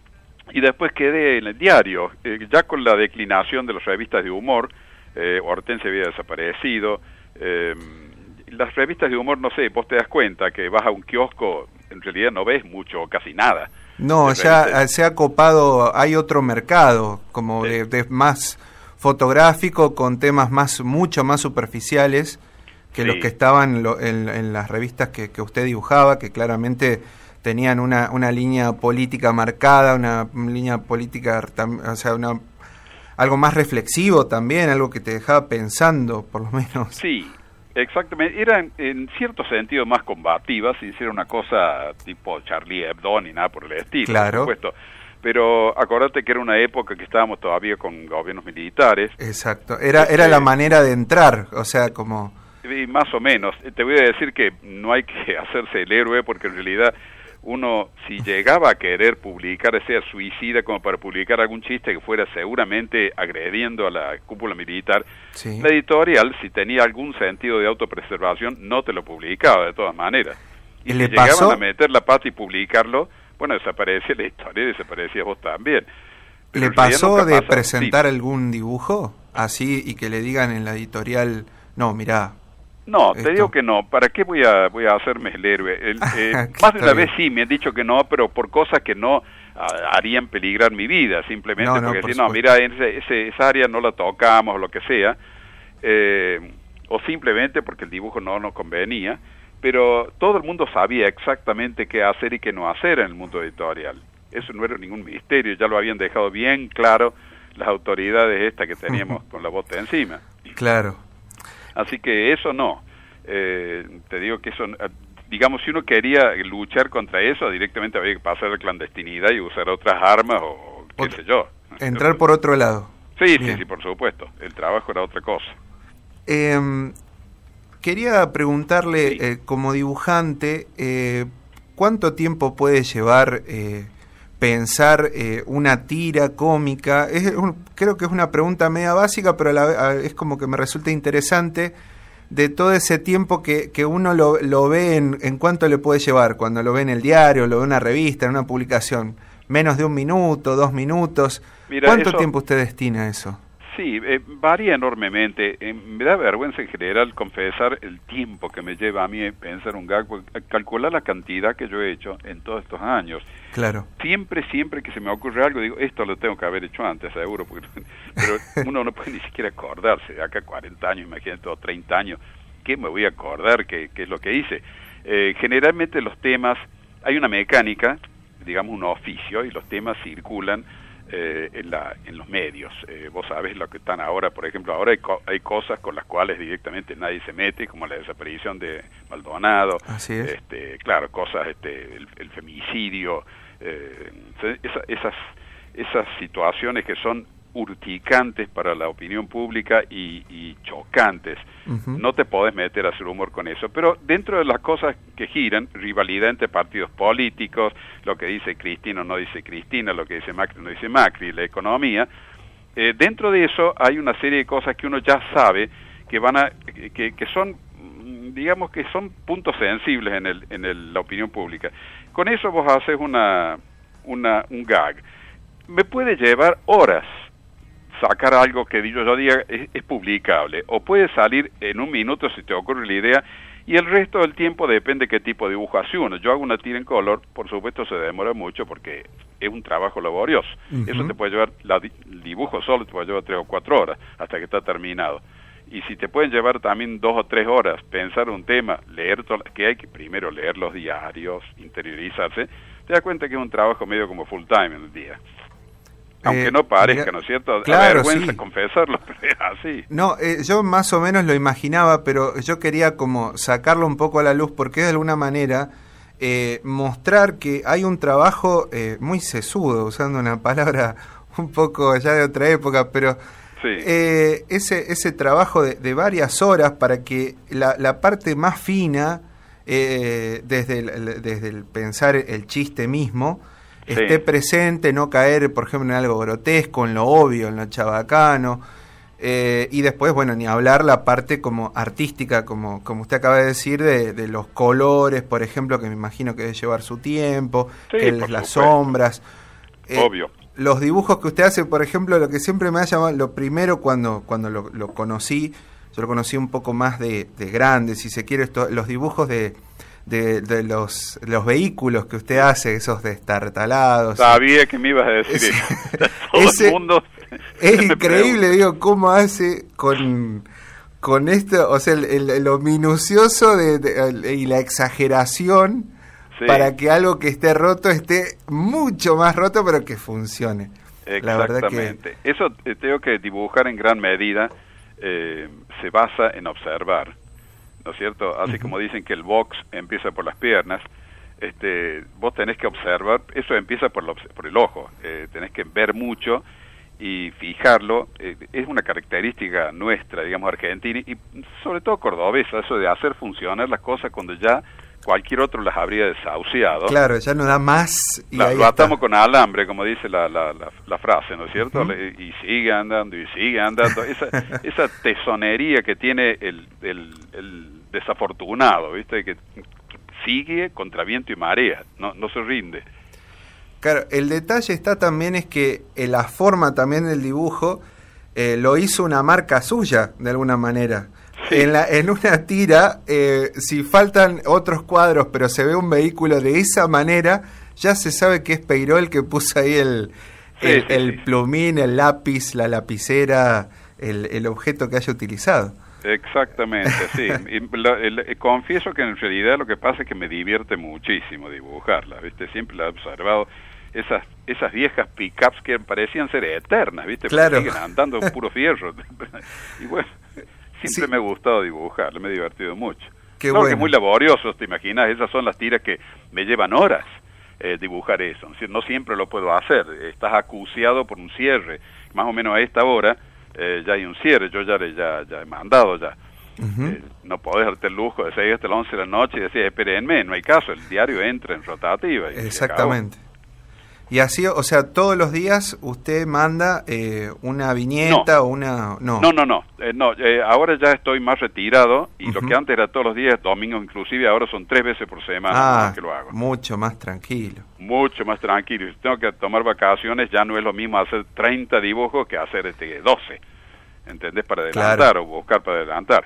y después quedé en el diario, eh, ya con la declinación de las revistas de humor, eh, Hortensia había desaparecido, eh, las revistas de humor, no sé, vos te das cuenta que vas a un kiosco, en realidad no ves mucho, casi nada. No, ya revistas. Se ha copado, hay otro mercado, como sí. de, de más fotográfico, con temas más mucho más superficiales, que sí. los que estaban lo, en, en las revistas que, que usted dibujaba, que claramente tenían una, una línea política marcada, una, una línea política, o sea, una, algo más reflexivo también, algo que te dejaba pensando, por lo menos. Sí, exactamente. Eran en cierto sentido más combativas, sin ser una cosa tipo Charlie Hebdo ni nada por el estilo, claro. por supuesto. Pero acuérdate que era una época que estábamos todavía con gobiernos militares. Exacto, era, era la manera de entrar, o sea, como... Y más o menos. Te voy a decir que no hay que hacerse el héroe, porque en realidad uno, si llegaba a querer publicar, sea suicida como para publicar algún chiste que fuera seguramente agrediendo a la cúpula militar, sí. La editorial, si tenía algún sentido de autopreservación, no te lo publicaba de todas maneras. Y si llegaban a meter la pata y publicarlo, bueno, desaparecía la historia y desaparecía vos también. Pero ¿le pasó de presentar sí. algún dibujo así y que le digan en la editorial, no, mirá? No, esto. Te digo que no. ¿Para qué voy a voy a hacerme el héroe? El, eh, más de una vez sí me han dicho que no, pero por cosas que no a, harían peligrar mi vida, simplemente no, no, porque por si no, mira, ese, ese, esa área no la tocamos o lo que sea, eh, o simplemente porque el dibujo no nos convenía, pero todo el mundo sabía exactamente qué hacer y qué no hacer en el mundo editorial. Eso no era ningún misterio, ya lo habían dejado bien claro las autoridades estas que teníamos con la bota encima. Claro. Así que eso no. Eh, te digo que eso, digamos, si uno quería luchar contra eso, directamente había que pasar a la clandestinidad y usar otras armas o qué Ot- sé yo. Entrar por otro lado. Sí, bien. sí, sí, por supuesto. El trabajo era otra cosa. Eh, quería preguntarle, sí. eh, como dibujante, eh, ¿cuánto tiempo puede llevar... Eh, pensar eh, una tira cómica? Es un, creo que es una pregunta media básica, pero a la, a, es como que me resulta interesante de todo ese tiempo que, que uno lo, lo ve en, en cuánto le puede llevar, cuando lo ve en el diario, lo ve en una revista, en una publicación, menos de un minuto, dos minutos. Mira, ¿cuánto eso, tiempo usted destina a eso? Sí, eh, varía enormemente. Eh, me da vergüenza en general confesar el tiempo que me lleva a mí pensar un gag, calcular la cantidad que yo he hecho en todos estos años. Claro. Siempre, siempre que se me ocurre algo, digo, esto lo tengo que haber hecho antes, seguro, porque, pero uno no puede ni siquiera acordarse. De acá cuarenta años, imagínate, o treinta años, ¿qué me voy a acordar? ¿Qué, qué es lo que hice? Eh, generalmente los temas, hay una mecánica, digamos un oficio, y los temas circulan Eh, en, la, en los medios. Eh, vos sabés lo que están ahora, por ejemplo, ahora hay, co- hay cosas con las cuales directamente nadie se mete, como la desaparición de Maldonado. Así es. Este, claro, cosas, este, el, el femicidio, eh, esa, esas, esas situaciones que son urticantes para la opinión pública y, y chocantes. Uh-huh. No te podés meter a hacer humor con eso, pero dentro de las cosas que giran, rivalidad entre partidos políticos, lo que dice Cristina no dice Cristina, lo que dice Macri no dice Macri, la economía, eh, dentro de eso hay una serie de cosas que uno ya sabe que van a, que, que son, digamos que son puntos sensibles en el, en el, la opinión pública. Con eso vos haces una, una, un gag. Me puede llevar horas sacar algo que yo, yo diga es, es publicable, o puede salir en un minuto si te ocurre la idea, y el resto del tiempo depende qué tipo de dibujo hace uno. Yo hago una tira en color, por supuesto se demora mucho porque es un trabajo laborioso. Uh-huh. Eso te puede llevar, la, el dibujo solo te puede llevar tres o cuatro horas hasta que está terminado. Y si te pueden llevar también dos o tres horas pensar un tema, leer todo, que hay que primero leer los diarios, interiorizarse, te das cuenta que es un trabajo medio como full time en el día. Aunque eh, no parezca, mira, ¿no es cierto? Claro, a vergüenza sí. confesarlo, pero es así. No, eh, yo más o menos lo imaginaba, pero yo quería como sacarlo un poco a la luz, porque de alguna manera eh, mostrar que hay un trabajo eh, muy sesudo, usando una palabra un poco ya de otra época, pero sí. eh, ese ese trabajo de, de varias horas para que la, la parte más fina, eh, desde, el, desde el pensar el chiste mismo, esté sí. presente, no caer, por ejemplo, en algo grotesco, en lo obvio, en lo chabacano, eh, y después, bueno, ni hablar la parte como artística, como como usted acaba de decir, de, de los colores, por ejemplo, que me imagino que debe llevar su tiempo, sí, que las supuesto. sombras. Eh, obvio. Los dibujos que usted hace, por ejemplo, lo que siempre me ha llamado, lo primero cuando, cuando lo, lo conocí, yo lo conocí un poco más de, de grande, si se quiere, esto, los dibujos de... De, de los los vehículos que usted hace, esos destartalados. Sabía que me ibas a decir ese, eso. Todo ese, el mundo es increíble, digo, cómo hace con, con esto, o sea, el, el, lo minucioso de, de, y la exageración sí. para que algo que esté roto esté mucho más roto, pero que funcione. Exactamente. La verdad que... Eso eh, tengo que dibujar en gran medida, eh, se basa en observar, ¿no es cierto? Así uh-huh. como dicen que el box empieza por las piernas, este, vos tenés que observar, eso empieza por, lo, por el ojo, eh, tenés que ver mucho y fijarlo, eh, es una característica nuestra, digamos, argentina y sobre todo cordobesa, eso de hacer funcionar las cosas cuando ya cualquier otro las habría desahuciado. Claro, ya no da más. Y La, ahí lo atamos está. con alambre, como dice la, la, la, la frase, ¿no es cierto? Uh-huh. Le- y sigue andando, y sigue andando. Esa, esa tesonería que tiene el, el, el desafortunado, ¿viste? Que sigue contra viento y marea, no, no se rinde. Claro, el detalle está también es que eh, la forma también del dibujo eh, lo hizo una marca suya, de alguna manera. Sí. En, la, en una tira, eh, si faltan otros cuadros, pero se ve un vehículo de esa manera, ya se sabe que es Peiró el que puso ahí el, Sí, el, sí, el sí. plumín, el lápiz, la lapicera, el, el objeto que haya utilizado. Exactamente, sí. Y lo- el- eh, confieso que en realidad lo que pasa es que me divierte muchísimo dibujarla, ¿viste? Siempre la he observado. Esas esas viejas pickups que parecían ser eternas, ¿viste? Porque Claro. siguen andando en puro fierro. Y bueno, siempre Sí. me ha gustado dibujarla, me he divertido mucho. Qué Claro que bueno. es muy laborioso, ¿te imaginas? Esas son las tiras que me llevan horas eh, dibujar eso. Es decir, no siempre lo puedo hacer. Estás acuciado por un cierre. Más o menos a esta hora eh, ya hay un cierre. Yo ya, le- ya, ya he mandado ya. Ujú. Eh, no podés darte el lujo de seguir hasta las once de la noche y decir, espérenme, no hay caso, el diario entra en rotativa. Y se Exactamente. Y así, o sea, todos los días usted manda eh, una viñeta No. o una... No, acabó. No, no, no, eh, no eh, ahora ya estoy más retirado y lo Ujú. que antes era todos los días, domingos inclusive, ahora son tres veces por semana Ah, ¿no? que lo hago. mucho más tranquilo. Mucho más tranquilo. Si tengo que tomar vacaciones, ya no es lo mismo hacer treinta dibujos que hacer este doce. ¿Entendés? Para adelantar Claro. o buscar para adelantar.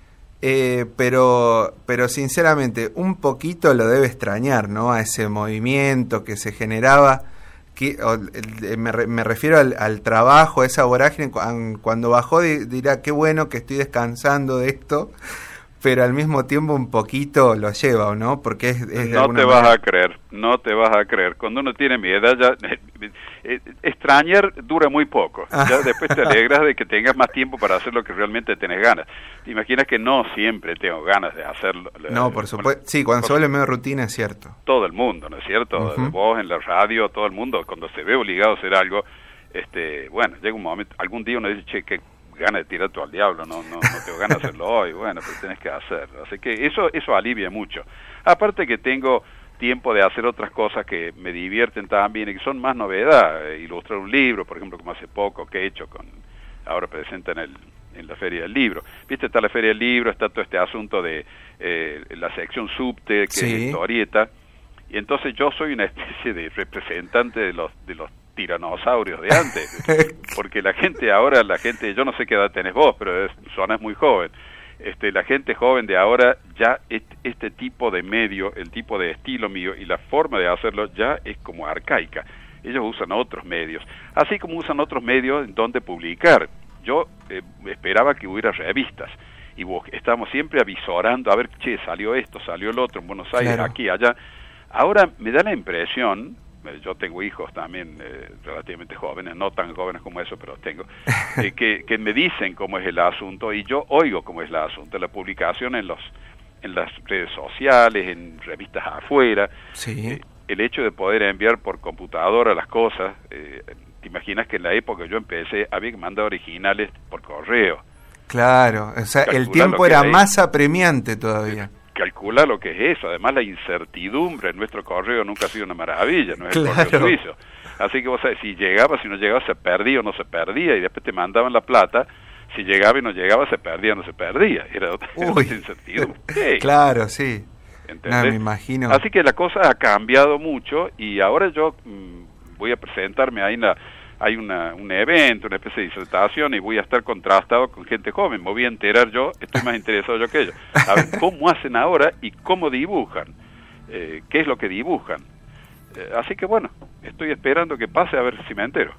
Eh, pero, pero sinceramente, un poquito lo debe extrañar, ¿no? A ese movimiento que se generaba. Que, o, el- me, re- me refiero al, al trabajo, a esa vorágine. cu- Cuando bajó di- dirá, qué bueno que estoy descansando de esto, pero al mismo tiempo un poquito lo lleva, ¿o no? Porque es, es de No alguna te vas manera- a creer, no te vas a creer. Cuando uno tiene mi edad, ya eh, extrañar dura muy poco. Ya después te alegras de que tengas más tiempo para hacer lo que realmente tenés ganas. Te imaginas que no siempre tengo ganas de hacerlo. No, Eh, por supuesto. Sí, cuando por- se vuelve medio rutina es cierto. todo el mundo, ¿no es cierto? Ujú. Vos en la radio, todo el mundo, cuando se ve obligado a hacer algo, este, bueno, llega un momento, algún día uno dice, che, qué ganas de tirar todo al diablo, no, no, no tengo ganas de hacerlo hoy, bueno, pero tenés que hacerlo. Así que eso, eso alivia mucho. Aparte que tengo tiempo de hacer otras cosas que me divierten también y que son más novedad, eh, ilustrar un libro, por ejemplo, como hace poco que he hecho con, ahora presenta en el en la Feria del Libro. Viste, está la Feria del Libro, está todo este asunto de eh, la sección subte, que Sí. es historieta, y entonces yo soy una especie de representante de los de los tiranosaurios de antes, porque la gente ahora, la gente, yo no sé qué edad tenés vos, pero es, sonás muy joven, este, la gente joven de ahora, ya este, este tipo de medio, el tipo de estilo mío y la forma de hacerlo ya es como arcaica. Ellos usan otros medios, así como usan otros medios en donde publicar. Yo eh, esperaba que hubiera revistas y vos, estamos siempre avisorando a ver, che, salió esto, salió el otro en Buenos Aires, Claro. aquí, allá. Ahora me da la impresión, eh, yo tengo hijos también eh, relativamente jóvenes, no tan jóvenes como eso, pero tengo, eh, que, que me dicen cómo es el asunto y yo oigo cómo es el asunto, la publicación en los en las redes sociales, en revistas afuera, Sí. eh, el hecho de poder enviar por computadora las cosas, eh, te imaginas que en la época que yo empecé había que mandar originales por correo. Claro, o sea, el Calcular tiempo lo que era hay. más apremiante todavía. Calcula lo que es eso, además la incertidumbre en nuestro correo nunca ha sido una maravilla, no es el Claro. correo suizo. Así que vos sabés, si llegaba, si no llegaba, se perdía o no se perdía, y después te mandaban la plata, si llegaba y no llegaba, se perdía o no se perdía. Era otra, era Uy. otra incertidumbre. Sí, Claro, sí. ¿entendés? No, me imagino. Así que la cosa ha cambiado mucho y ahora yo mm, voy a presentarme ahí en la, hay una, un evento, una especie de disertación y voy a estar contrastado con gente joven, me voy a enterar yo, estoy más interesado yo que ellos, a ver cómo hacen ahora y cómo dibujan, eh, qué es lo que dibujan. Eh, así que bueno, estoy esperando que pase a ver si me entero.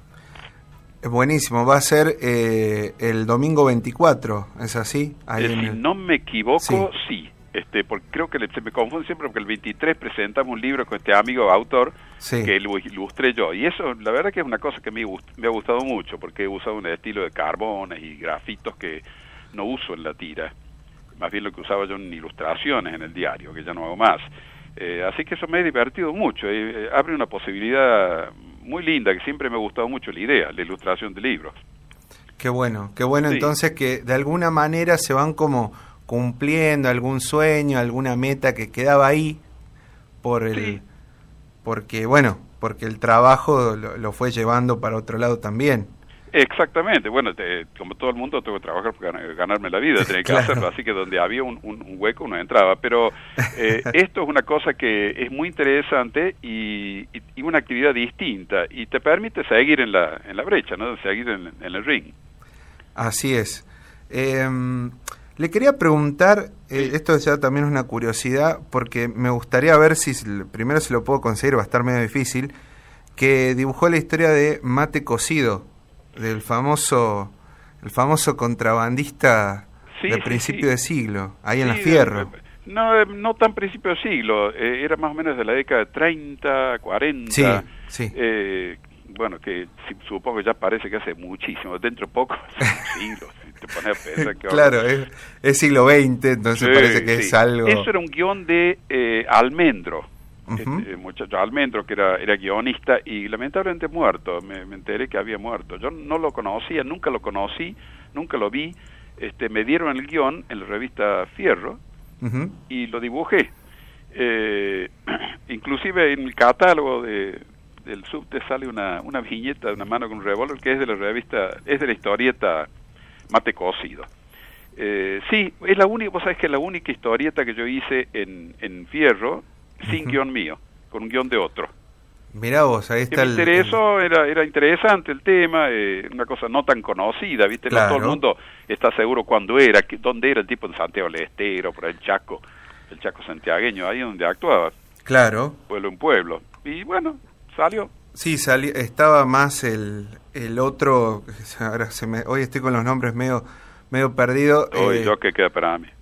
Buenísimo, va a ser eh, el domingo veinticuatro, ¿es así? Ahí Eh, en si el- no me equivoco, Sí. sí. Este, porque creo que le- se me confunde siempre porque el veintitrés presentamos un libro con este amigo autor Sí. que lo ilustré yo. Y eso, la verdad que es una cosa que me, gust- me ha gustado mucho porque he usado un estilo de carbones y grafitos que no uso en la tira. Más bien lo que usaba yo en ilustraciones en el diario, que ya no hago más. Eh, así que eso me ha divertido mucho. Eh, eh, abre una posibilidad muy linda, que siempre me ha gustado mucho la idea, la ilustración de libros. Qué bueno, qué bueno Sí. entonces que de alguna manera se van como cumpliendo algún sueño, alguna meta que quedaba ahí por el Sí. porque bueno, porque el trabajo lo, lo fue llevando para otro lado también. Exactamente, bueno, te- como todo el mundo tengo que trabajar para ganar- ganarme la vida, tenía que Claro. hacerlo, así que donde había un, un- un hueco uno entraba, pero eh, esto es una cosa que es muy interesante y, y- y una actividad distinta y te permite seguir en la, en la brecha, ¿no? Seguir en, en el ring. Así es. Eh, le quería preguntar, eh, esto ya también es una curiosidad, porque me gustaría ver si s- primero se lo puedo conseguir, va a estar medio difícil, que dibujó la historia de Mate Cocido, del famoso el famoso contrabandista Sí, de sí, principio sí. de siglo, ahí en La Sí, Fierro. eh, No, eh, no tan principio de siglo, eh, era más o menos de la década de treinta, cuarenta. Sí, sí. Eh, bueno, que sí, supongo que ya parece que hace muchísimo, dentro de poco, hace siglos, si te pones a pensar que Claro, es, es siglo veinte, entonces Sí, parece que sí. es algo... Eso era un guión de eh, Almendro, Ujú. este, muchacho Almendro, que era, era guionista y lamentablemente muerto. Me, me enteré que había muerto. Yo no lo conocía, nunca lo conocí, nunca lo vi. Este, me dieron el guión en la revista Fierro Ujú. y lo dibujé. Eh, inclusive en el catálogo de, del subte sale una, una viñeta de una mano con un revólver que es de la revista, es de la historieta Mate Cocido. Eh, sí, es la única, vos sabés que es la única historieta que yo hice en, en Fierro sin Ujú. guión mío, con un guión de otro. Mirá vos, ahí Que está me el... interesó, era, era interesante el tema, eh, una cosa no tan conocida, ¿viste? No Claro. todo el mundo está seguro cuándo era, que- dónde era el tipo de Santiago del Estero, por el Chaco, el Chaco santiagueño, ahí donde actuaba, el- Claro. pueblo en pueblo. Y bueno, salió. Sí, sali- estaba más el, el otro, ahora se me, hoy estoy con los nombres medio medio perdido. Hoy eh, yo que queda para mí.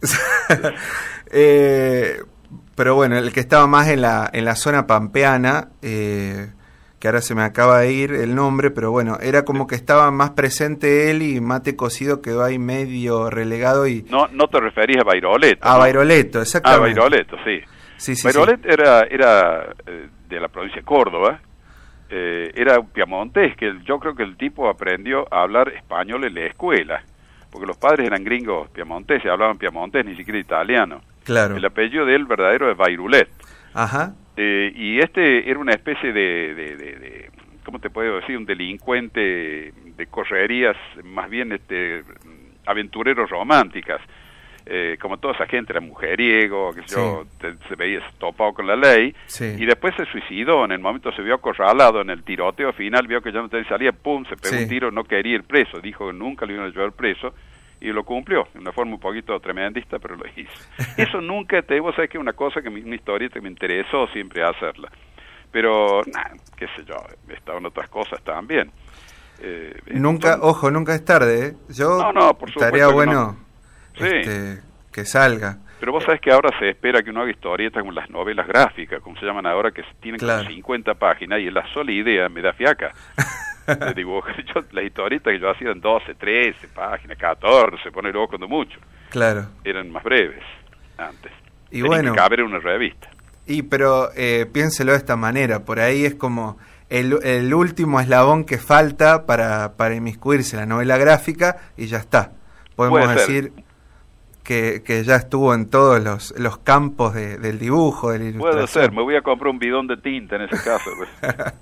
eh, pero bueno, el que estaba más en la en la zona pampeana, eh, que ahora se me acaba de ir el nombre, pero bueno, era como que estaba más presente él y Mate Cocido quedó ahí medio relegado y... No, no te referís a Bairoleto. A ¿no? Bairoleto, Ah, exactamente. Bairoleto, sí. Sí, sí, Bairolet era, era eh, de la provincia de Córdoba, eh, era un piamontés, que el- yo creo que el tipo aprendió a hablar español en la escuela, porque los padres eran gringos piamonteses, hablaban piamontés, ni siquiera italiano. Claro. El apellido de él verdadero es Bairulet. Ajá. Eh, y este era una especie de, de, de, de, ¿cómo te puedo decir? Un delincuente de correrías, más bien este aventureros románticas. Eh, como toda esa gente era mujeriego, que Sí. yo te- se veía topado con la ley, Sí. y después se suicidó. En el momento se vio acorralado en el tiroteo final, vio que ya no tenía salida, pum, se pegó Sí. un tiro, no quería ir preso, dijo que nunca lo iban a llevar preso, y lo cumplió, de una forma un poquito tremendista, pero lo hizo. Eso nunca, te digo, sabes que es una cosa que me, una historia que me interesó siempre hacerla, pero, nah, qué sé yo, estaban otras cosas también. Eh, Nunca, son- ojo, nunca es tarde, ¿eh? Yo No, no, por supuesto estaría que bueno no. Sí. este, que salga. Pero vos sabés que ahora se espera que uno haga historietas como las novelas gráficas, como se llaman ahora, que tienen Claro. como cincuenta páginas, y la sola idea me da fiaca. de dibujar. Yo, las historietas que yo hacía eran doce, trece páginas, catorce, poner luego cuando mucho. Claro. Eran más breves antes. Y Tenía bueno. que caber en una revista. Y pero eh, piénselo de esta manera, por ahí es como el, el último eslabón que falta para, para inmiscuirse en la novela gráfica y ya está. Podemos Puede ser. decir que, que ya estuvo en todos los, los campos de- del dibujo, de la ilustración. Puede ser, me voy a comprar un bidón de tinta en ese caso. Pues.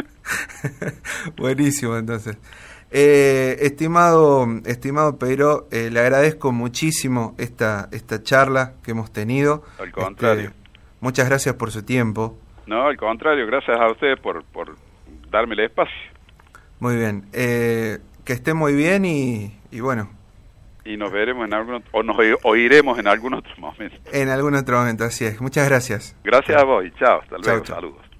Buenísimo, entonces. Eh, estimado, estimado Pedro, eh, le agradezco muchísimo esta, esta charla que hemos tenido. Al contrario. Este, muchas gracias por su tiempo. No, al contrario, gracias a usted por, por darme el espacio. Muy bien. Eh, que esté muy bien y, y bueno, Y nos veremos en algún otro- o nos oí- oiremos en algún otro momento. en algún otro momento, así es. Muchas gracias. Gracias a vos y chao, hasta Chao, luego, chao. saludos.